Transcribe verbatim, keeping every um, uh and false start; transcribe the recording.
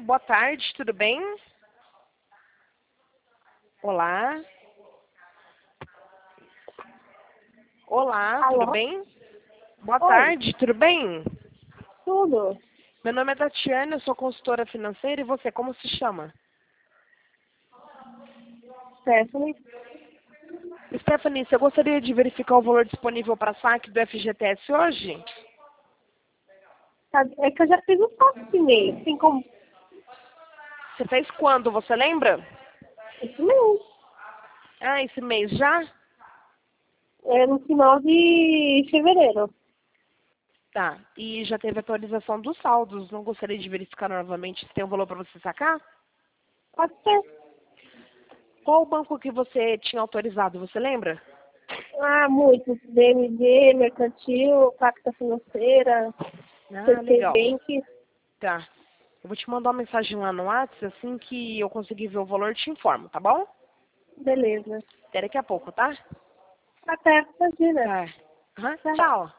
Boa tarde, tudo bem? Olá. Olá, Alô? tudo bem? Boa Oi, tarde, tudo bem? tudo? Meu nome é Tatiana, eu sou consultora financeira e você, como se chama? Stephanie? Stephanie, você gostaria de verificar o valor disponível para saque do F G T S hoje? Tá, é que eu já fiz um passo de e-mail, assim como Você fez quando, você lembra? esse mês. Ah, esse mês já? É no final de fevereiro. Tá. E já teve atualização dos saldos. Não gostaria de verificar novamente se tem um valor para você sacar? Pode ser. Qual o banco que você tinha autorizado, você lembra? Ah, muitos. D M D, Mercantil, Pacta Financeira, Ah, C C legal. Bank. Tá. Eu vou te mandar uma mensagem lá no WhatsApp, assim que eu conseguir ver o valor, eu te informo, tá bom? Beleza. Até daqui a pouco, tá? Até, imagina. Tá. Aham, Tchau. tchau.